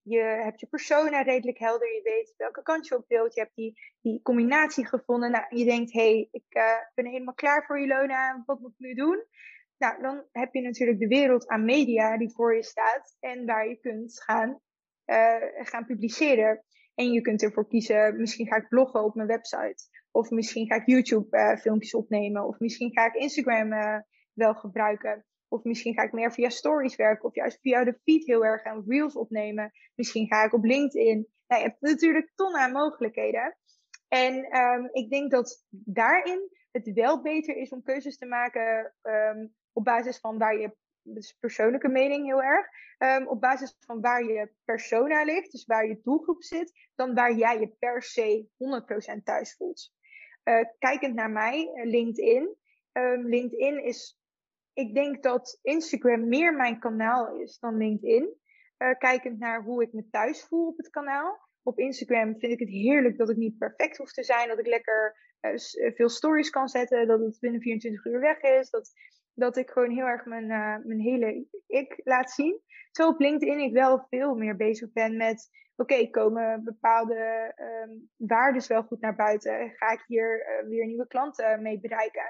je hebt je persona redelijk helder. Je weet welke kant je op wilt. Je hebt die, die combinatie gevonden. Nou, je denkt, hé, hey, ik uh, ben helemaal klaar voor Ilona. Wat moet ik nu doen? Nou, dan heb je natuurlijk de wereld aan media die voor je staat. En waar je kunt gaan, uh, gaan publiceren. En je kunt ervoor kiezen, misschien ga ik bloggen op mijn website. Of misschien ga ik YouTube uh, filmpjes opnemen. Of misschien ga ik Instagram uh, wel gebruiken. Of misschien ga ik meer via stories werken. Of juist via de feed heel erg aan reels opnemen. Misschien ga ik op LinkedIn. Nou, je hebt natuurlijk tonnen aan mogelijkheden. En um, ik denk dat daarin het wel beter is om keuzes te maken um, op basis van waar je, dus persoonlijke mening heel erg, um, op basis van waar je persona ligt, dus waar je doelgroep zit, dan waar jij je per se honderd procent thuis voelt. Uh, kijkend naar mij, LinkedIn. Um, LinkedIn is, ik denk dat Instagram meer mijn kanaal is dan LinkedIn. Uh, kijkend naar hoe ik me thuis voel op het kanaal. Op Instagram vind ik het heerlijk dat ik niet perfect hoef te zijn. Dat ik lekker uh, veel stories kan zetten. Dat het binnen vierentwintig uur weg is. Dat, dat ik gewoon heel erg mijn, uh, mijn hele ik laat zien. Zo op LinkedIn ik wel veel meer bezig ben met... Oké, okay, komen bepaalde um, waardes wel goed naar buiten? Ga ik hier uh, weer nieuwe klanten mee bereiken?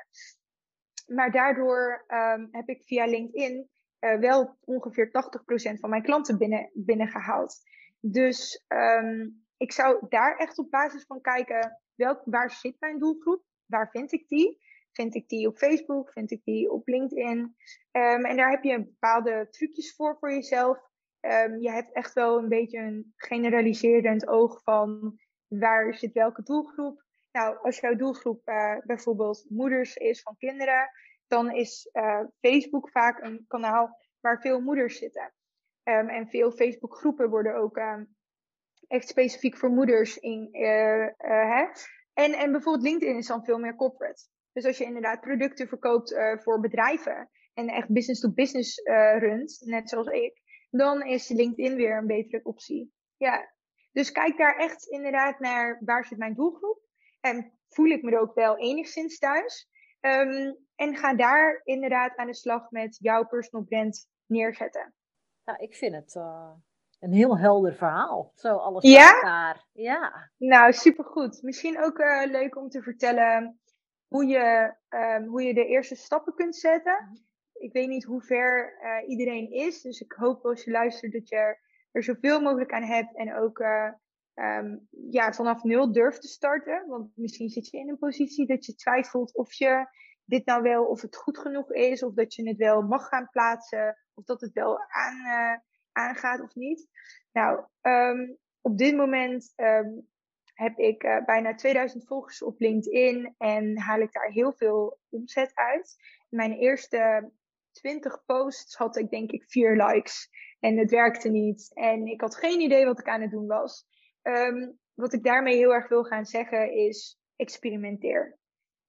Maar daardoor um, heb ik via LinkedIn uh, wel ongeveer tachtig procent van mijn klanten binnen, binnengehaald. Dus um, ik zou daar echt op basis van kijken, welk, waar zit mijn doelgroep? Waar vind ik die? Vind ik die op Facebook? Vind ik die op LinkedIn? Um, en daar heb je bepaalde trucjes voor voor jezelf. Um, je hebt echt wel een beetje een generaliserend oog van waar zit welke doelgroep. Nou, als jouw doelgroep uh, bijvoorbeeld moeders is van kinderen, dan is uh, Facebook vaak een kanaal waar veel moeders zitten. Um, en veel Facebookgroepen worden ook uh, echt specifiek voor moeders in. Uh, uh, hè? En, en bijvoorbeeld LinkedIn is dan veel meer corporate. Dus als je inderdaad producten verkoopt uh, voor bedrijven en echt business to business uh, runt, net zoals ik, dan is LinkedIn weer een betere optie. Ja. Dus kijk daar echt inderdaad naar waar zit mijn doelgroep. En voel ik me er ook wel enigszins thuis. Um, en ga daar inderdaad aan de slag met jouw personal brand neerzetten. Ja, ik vind het uh, een heel helder verhaal. Zo alles ja? bij elkaar. Ja. Nou, supergoed. Misschien ook uh, leuk om te vertellen hoe je, um, hoe je de eerste stappen kunt zetten. Ik weet niet hoe ver uh, iedereen is. Dus ik hoop als je luistert dat je er zoveel mogelijk aan hebt. En ook uh, um, ja, vanaf nul durft te starten. Want misschien zit je in een positie dat je twijfelt of je dit nou wel, of het goed genoeg is. Of dat je het wel mag gaan plaatsen. Of dat het wel aan, uh, aangaat of niet. Nou, um, op dit moment um, heb ik uh, bijna tweeduizend volgers op LinkedIn. En haal ik daar heel veel omzet uit. Mijn eerste twintig posts had ik denk ik vier likes. En het werkte niet. En ik had geen idee wat ik aan het doen was. Um, wat ik daarmee heel erg wil gaan zeggen is experimenteer.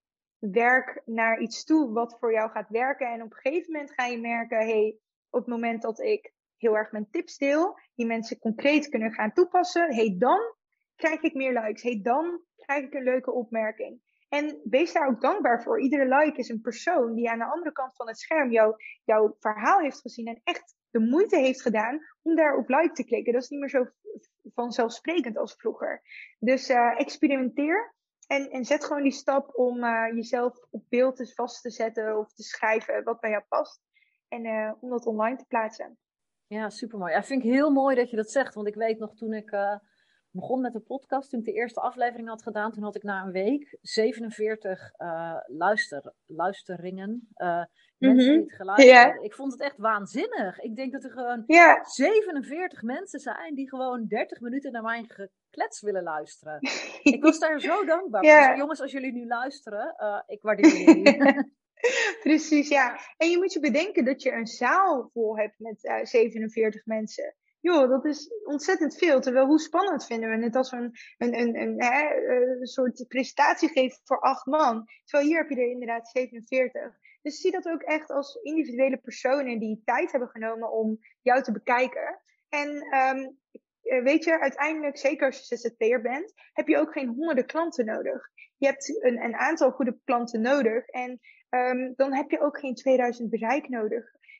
Werk naar iets toe wat voor jou gaat werken. En op een gegeven moment ga je merken, hey, op het moment dat ik heel erg mijn tips deel, die mensen concreet kunnen gaan toepassen, hey, dan krijg ik meer likes. Hey, dan krijg ik een leuke opmerking. En wees daar ook dankbaar voor. Iedere like is een persoon die aan de andere kant van het scherm jou, jouw verhaal heeft gezien en echt de moeite heeft gedaan om daar op like te klikken. Dat is niet meer zo vanzelfsprekend als vroeger. Dus uh, experimenteer. En, en zet gewoon die stap om uh, jezelf op beeld vast te zetten of te schrijven wat bij jou past. En uh, om dat online te plaatsen. Ja, supermooi. Ja, vind ik heel mooi dat je dat zegt. Want ik weet nog toen ik uh, begon met de podcast, toen ik de eerste aflevering had gedaan, toen had ik na een week zevenenveertig uh, luister, luisteringen. Uh, mm-hmm. Mensen die het geluisterd yeah. hadden. Ik vond het echt waanzinnig. Ik denk dat er gewoon yeah. zevenenveertig mensen zijn die gewoon dertig minuten naar mijn geklets willen luisteren. Ik was daar zo dankbaar voor. Yeah. Dus jongens, als jullie nu luisteren, uh, ik waardeer jullie. Precies, ja. En je moet je bedenken dat je een zaal vol hebt met uh, zevenenveertig mensen. Joh, dat is ontzettend veel. Terwijl, hoe spannend vinden we het als we een, een, een, een, hè, een soort presentatie geven voor acht man. Terwijl hier heb je er inderdaad zevenenveertig. Dus zie dat ook echt als individuele personen die tijd hebben genomen om jou te bekijken. En um, weet je, uiteindelijk, zeker als je Z Z P'er bent, heb je ook geen honderden klanten nodig. Je hebt een, een aantal goede klanten nodig en um, dan heb je ook geen tweeduizend bereik nodig.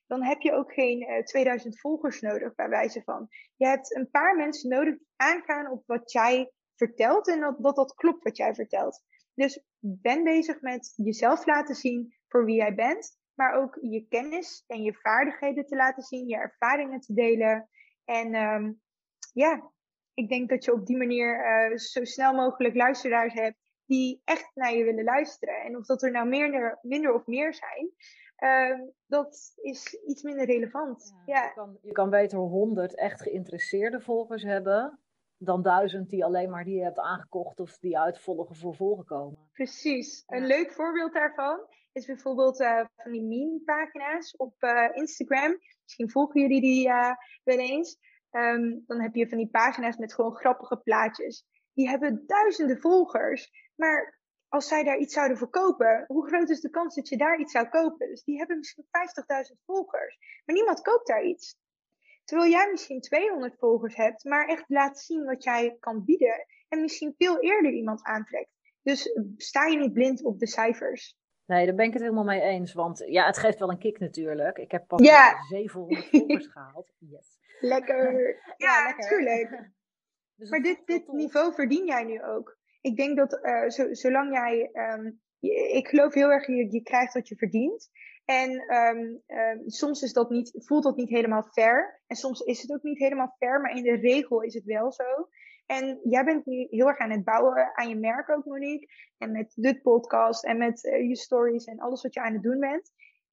dan heb je ook geen uh, tweeduizend volgers nodig, bij wijze van. Je hebt een paar mensen nodig die aangaan op wat jij vertelt en dat, dat dat klopt wat jij vertelt. Dus ben bezig met jezelf laten zien voor wie jij bent, maar ook je kennis en je vaardigheden te laten zien, je ervaringen te delen. En um, ja, ik denk dat je op die manier uh, zo snel mogelijk luisteraars hebt die echt naar je willen luisteren. En of dat er nou minder, minder of meer zijn, uh, dat is iets minder relevant. Ja, Ja. Je, kan, je kan beter honderd echt geïnteresseerde volgers hebben dan duizend die alleen maar die je hebt aangekocht of die uitvolgen voor volgekomen. Precies. Ja. Een leuk voorbeeld daarvan is bijvoorbeeld uh, van die meme-pagina's op uh, Instagram. Misschien volgen jullie die uh, wel eens. Um, dan heb je van die pagina's met gewoon grappige plaatjes. Die hebben duizenden volgers. Maar als zij daar iets zouden verkopen, hoe groot is de kans dat je daar iets zou kopen? Dus die hebben misschien vijftigduizend volgers. Maar niemand koopt daar iets. Terwijl jij misschien tweehonderd volgers hebt, maar echt laat zien wat jij kan bieden. En misschien veel eerder iemand aantrekt. Dus sta je niet blind op de cijfers. Nee, daar ben ik het helemaal mee eens. Want ja, het geeft wel een kick natuurlijk. Ik heb pas ja. zevenhonderd volgers gehaald. Yes. Lekker. Ja, ja lekker. Tuurlijk. Dus maar dit, dit niveau verdien jij nu ook. Ik denk dat uh, zo, zolang jij... Um, je, ik geloof heel erg, je, je krijgt wat je verdient. En um, um, soms is dat niet, voelt dat niet helemaal fair. En soms is het ook niet helemaal fair. Maar in de regel is het wel zo. En jij bent nu heel erg aan het bouwen aan je merk ook, Monique. En met dit podcast en met uh, je stories en alles wat je aan het doen bent.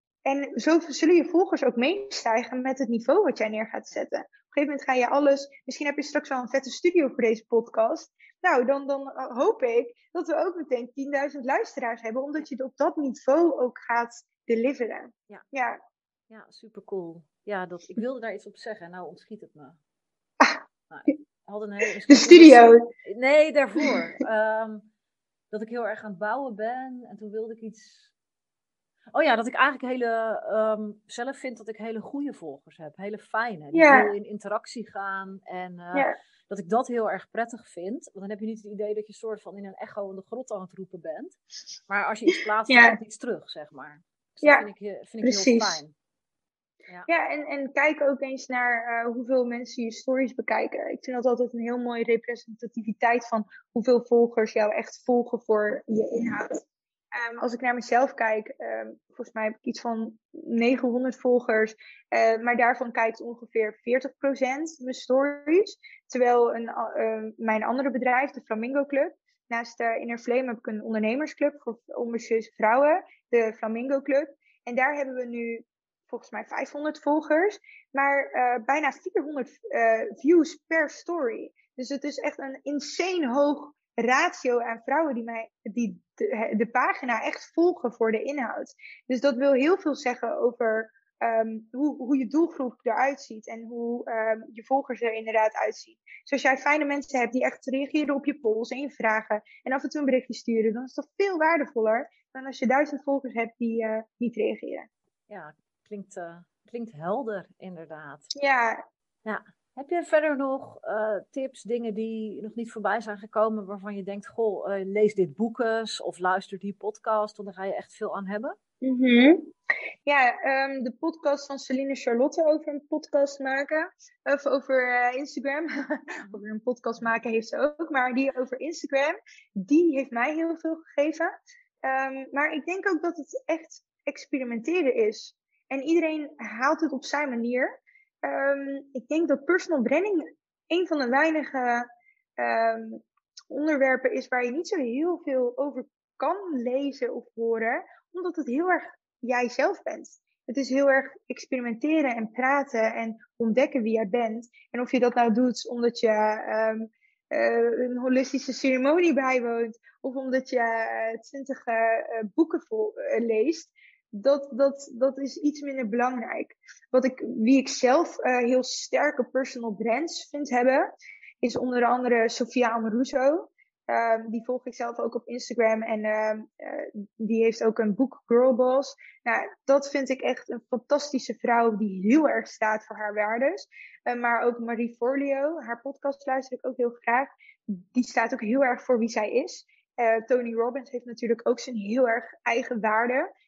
En zo zullen je volgers ook meestijgen met het niveau wat jij neer gaat zetten. Op een gegeven moment ga je alles... Misschien heb je straks wel een vette studio voor deze podcast. Nou, dan, dan hoop ik dat we ook meteen tienduizend luisteraars hebben. Omdat je op dat niveau ook gaat deliveren. Ja, ja. ja super cool. Ja, dat, ik wilde daar iets op zeggen. Nou ontschiet het me. Ah. Nou, had een hele, de studio. Nee, daarvoor. um, dat ik heel erg aan het bouwen ben. En toen wilde ik iets... Oh ja, dat ik eigenlijk hele, um, zelf vind dat ik hele goede volgers heb. Hele fijne. Die ja. veel in interactie gaan. En uh, ja. dat ik dat heel erg prettig vind. Want dan heb je niet het idee dat je soort van in een echo in de grot aan het roepen bent. Maar als je iets plaatst, ja. komt iets terug, zeg maar. Dus ja, dat vind ik, vind ik heel fijn. Ja, ja en, en kijk ook eens naar uh, hoeveel mensen je stories bekijken. Ik vind dat altijd een heel mooie representativiteit van hoeveel volgers jou echt volgen voor je inhoud. Um, als ik naar mezelf kijk, um, volgens mij heb ik iets van negenhonderd volgers. Uh, maar daarvan kijkt ongeveer veertig procent mijn stories. Terwijl een, uh, mijn andere bedrijf, de Flamingo Club. Naast uh, Inner Flame heb ik een ondernemersclub voor ambitieuze vrouwen. De Flamingo Club. En daar hebben we nu volgens mij vijfhonderd volgers. Maar uh, bijna vierhonderd uh, views per story. Dus het is echt een insane hoog ratio aan vrouwen die, mij, die de, de pagina echt volgen voor de inhoud. Dus dat wil heel veel zeggen over um, hoe, hoe je doelgroep eruit ziet. En hoe um, je volgers er inderdaad uitzien. Dus als jij fijne mensen hebt die echt reageren op je polls en je vragen. En af en toe een berichtje sturen. Dan is dat veel waardevoller dan als je duizend volgers hebt die uh, niet reageren. Ja, klinkt, uh, klinkt helder inderdaad. Ja. Ja. Heb je verder nog uh, tips, dingen die nog niet voorbij zijn gekomen, waarvan je denkt, goh, uh, lees dit boek eens of luister die podcast, want daar ga je echt veel aan hebben? Mm-hmm. Ja, um, de podcast van Celine Charlotte over een podcast maken, of over uh, Instagram, over een podcast maken heeft ze ook, maar die over Instagram, die heeft mij heel veel gegeven. Um, maar ik denk ook dat het echt experimenteren is. En iedereen haalt het op zijn manier. Um, ik denk dat personal branding een van de weinige um, onderwerpen is waar je niet zo heel veel over kan lezen of horen, omdat het heel erg jijzelf bent. Het is heel erg experimenteren en praten en ontdekken wie jij bent. En of je dat nou doet omdat je um, uh, een holistische ceremonie bijwoont, of omdat je uh, twintig uh, boeken vol, uh, leest. Dat, dat, dat is iets minder belangrijk. Wat ik, wie ik zelf uh, heel sterke personal brands vind hebben, is onder andere Sophia Amoruso. Uh, die volg ik zelf ook op Instagram. En uh, uh, die heeft ook een boek Girlboss. Nou, dat vind ik echt een fantastische vrouw die heel erg staat voor haar waardes. Uh, maar ook Marie Forleo, haar podcast luister ik ook heel graag. Die staat ook heel erg voor wie zij is. Uh, Tony Robbins heeft natuurlijk ook zijn heel erg eigen waarde.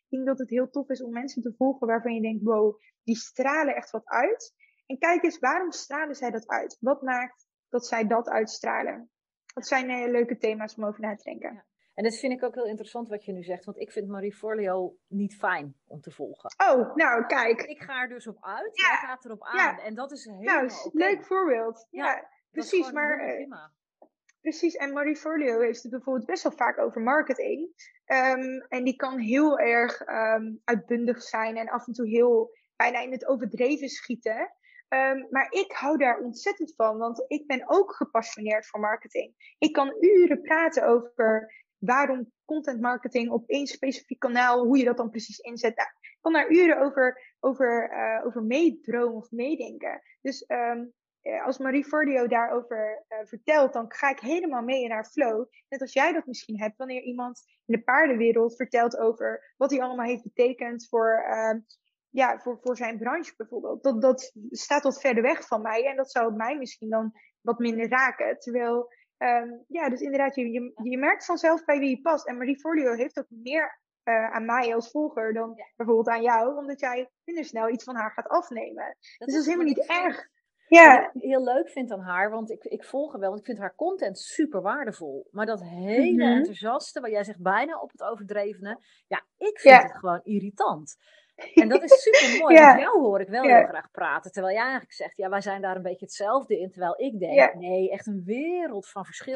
denk dat het heel tof is om mensen te volgen waarvan je denkt, wow, die stralen echt wat uit. En kijk eens, waarom stralen zij dat uit? Wat maakt dat zij dat uitstralen? Dat zijn uh, leuke thema's om over na te denken. Ja. En dat vind ik ook heel interessant wat je nu zegt, want ik vind Marie Forleo niet fijn om te volgen. Oh, nou kijk. Ik ga er dus op uit, ja. jij gaat erop aan. Ja. En dat is helemaal nou, oké. Leuk voorbeeld. Ja, ja precies. Maar prima. Precies, en Marie Forleo heeft het bijvoorbeeld best wel vaak over marketing. Um, en die kan heel erg um, uitbundig zijn en af en toe heel bijna in het overdreven schieten. Um, maar ik hou daar ontzettend van, want ik ben ook gepassioneerd voor marketing. Ik kan uren praten over waarom content marketing op één specifiek kanaal, hoe je dat dan precies inzet. Nou, ik kan daar uren over, over, uh, over meedromen of meedenken. Dus um, als Marie Forleo daarover uh, vertelt, dan ga ik helemaal mee in haar flow. Net als jij dat misschien hebt, wanneer iemand in de paardenwereld vertelt over wat hij allemaal heeft betekend voor, uh, ja, voor, voor zijn branche bijvoorbeeld. Dat, dat staat wat verder weg van mij en dat zou mij misschien dan wat minder raken. Terwijl, um, ja, dus inderdaad, je, je, je merkt vanzelf bij wie je past. En Marie Forleo heeft ook meer uh, aan mij als volger dan ja. bijvoorbeeld aan jou, omdat jij minder snel iets van haar gaat afnemen. Dat dus dat is, is helemaal niet erg. Ja. Wat ik heel leuk vind aan haar, want ik, ik volg haar wel, want ik vind haar content super waardevol. Maar dat hele mm-hmm. enthousiaste, wat jij zegt bijna op het overdrevene, ja, ik vind ja. het gewoon irritant. En dat is super mooi, ja. want jou hoor ik wel ja. heel graag praten. Terwijl jij eigenlijk zegt, ja, wij zijn daar een beetje hetzelfde in. Terwijl ik denk, ja. nee, echt een wereld van verschil.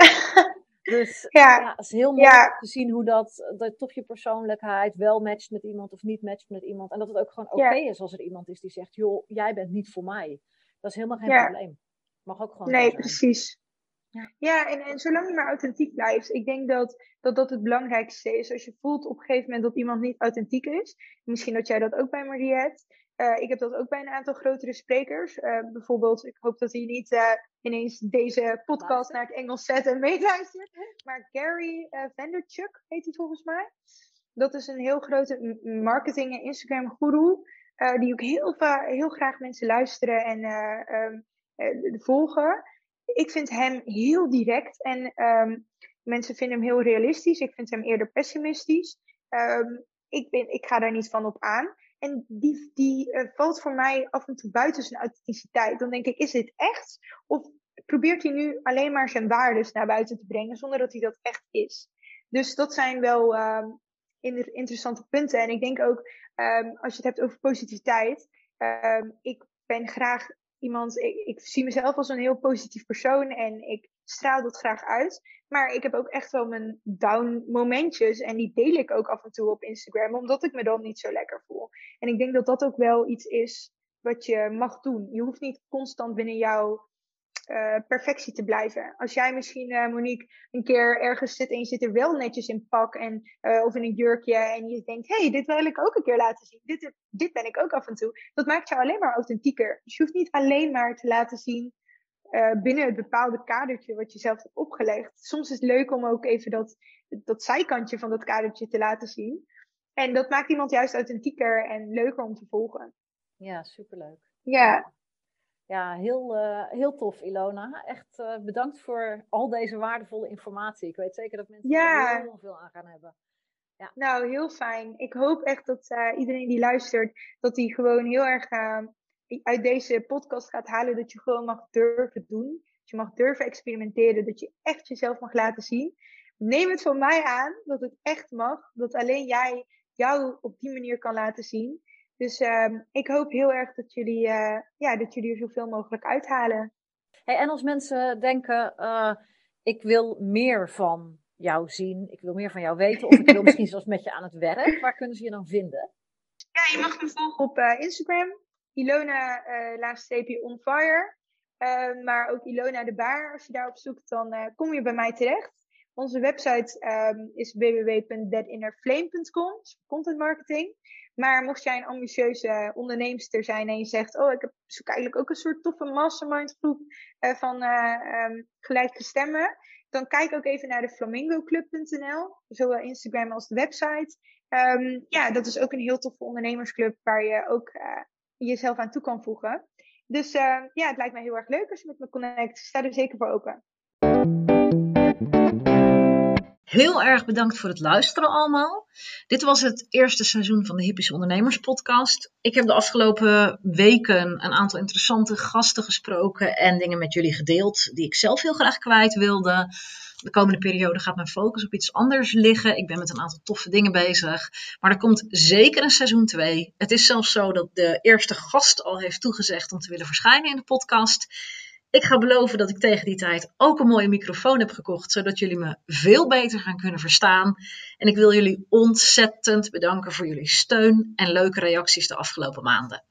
Dus ja. ja, het is heel mooi ja. te zien hoe dat, dat toch je persoonlijkheid wel matcht met iemand of niet matcht met iemand. En dat het ook gewoon oké okay ja. is als er iemand is die zegt, joh, jij bent niet voor mij. Dat is helemaal geen ja. probleem. Mag ook gewoon nee, zo zijn. Precies. Ja, ja en, en zolang je maar authentiek blijft. Ik denk dat, dat dat het belangrijkste is. Als je voelt op een gegeven moment dat iemand niet authentiek is. Misschien dat jij dat ook bij Marie hebt. Uh, ik heb dat ook bij een aantal grotere sprekers. Uh, bijvoorbeeld, ik hoop dat hij niet uh, ineens deze podcast Luister. naar het Engels zet en meeluistert. Maar Gary uh, Vaynerchuk heet hij volgens mij. Dat is een heel grote marketing- en Instagram-goeroe. Uh, die ook heel, va- heel graag mensen luisteren en uh, um, uh, volgen. Ik vind hem heel direct en um, mensen vinden hem heel realistisch. Ik vind hem eerder pessimistisch. Um, ik, ben, ik ga daar niet van op aan. En die, die uh, valt voor mij af en toe buiten zijn authenticiteit. Dan denk ik, is dit echt? Of probeert hij nu alleen maar zijn waardes naar buiten te brengen zonder dat hij dat echt is? Dus dat zijn wel um, interessante punten. En ik denk ook, um, als je het hebt over positiviteit. Um, ik ben graag iemand, ik, ik zie mezelf als een heel positief persoon en ik straal dat graag uit. Maar ik heb ook echt wel mijn down momentjes en die deel ik ook af en toe op Instagram, omdat ik me dan niet zo lekker voel. En ik denk dat dat ook wel iets is wat je mag doen. Je hoeft niet constant binnen jouw uh, perfectie te blijven. Als jij misschien, uh, Monique, een keer ergens zit en je zit er wel netjes in pak en, uh, of in een jurkje en je denkt, hé, hey, dit wil ik ook een keer laten zien. Dit, dit ben ik ook af en toe. Dat maakt jou alleen maar authentieker. Dus je hoeft niet alleen maar te laten zien uh, binnen het bepaalde kadertje wat je zelf hebt opgelegd. Soms is het leuk om ook even dat, dat zijkantje van dat kadertje te laten zien. En dat maakt iemand juist authentieker en leuker om te volgen. Ja, superleuk. Ja. Ja, heel, uh, heel tof, Ilona. Echt uh, bedankt voor al deze waardevolle informatie. Ik weet zeker dat mensen ja. er heel veel aan gaan hebben. Ja. Nou, heel fijn. Ik hoop echt dat uh, iedereen die luistert, dat die gewoon heel erg uh, uit deze podcast gaat halen dat je gewoon mag durven doen. Dat je mag durven experimenteren, dat je echt jezelf mag laten zien. Neem het van mij aan dat het echt mag, dat alleen jij jou op die manier kan laten zien. Dus uh, ik hoop heel erg dat jullie, uh, ja, dat jullie er zoveel mogelijk uithalen. Hey, en als mensen denken, uh, ik wil meer van jou zien, ik wil meer van jou weten, of ik wil misschien zelfs met je aan het werk, waar kunnen ze je dan vinden? Ja, je mag me volgen op uh, Instagram, Ilona uh, laagstreepje on fire, uh, maar ook Ilona de Baar. Als je daarop zoekt, dan uh, kom je bij mij terecht. Onze website um, is w w w punt that inner flame punt com, content marketing. Maar mocht jij een ambitieuze onderneemster zijn en je zegt, oh, ik zoek eigenlijk ook een soort toffe mastermind groep uh, van uh, um, gelijkgestemden, dan kijk ook even naar de flamingo club punt n l, zowel Instagram als de website. Um, ja, dat is ook een heel toffe ondernemersclub waar je ook uh, jezelf aan toe kan voegen. Dus uh, ja, het lijkt mij heel erg leuk als je met me connect. Sta er zeker voor open. Heel erg bedankt voor het luisteren allemaal. Dit was het eerste seizoen van de Hippische Ondernemers podcast. Ik heb de afgelopen weken een aantal interessante gasten gesproken en dingen met jullie gedeeld die ik zelf heel graag kwijt wilde. De komende periode gaat mijn focus op iets anders liggen. Ik ben met een aantal toffe dingen bezig. Maar er komt zeker een seizoen twee. Het is zelfs zo dat de eerste gast al heeft toegezegd om te willen verschijnen in de podcast. Ik ga beloven dat ik tegen die tijd ook een mooie microfoon heb gekocht, zodat jullie me veel beter gaan kunnen verstaan. En ik wil jullie ontzettend bedanken voor jullie steun en leuke reacties de afgelopen maanden.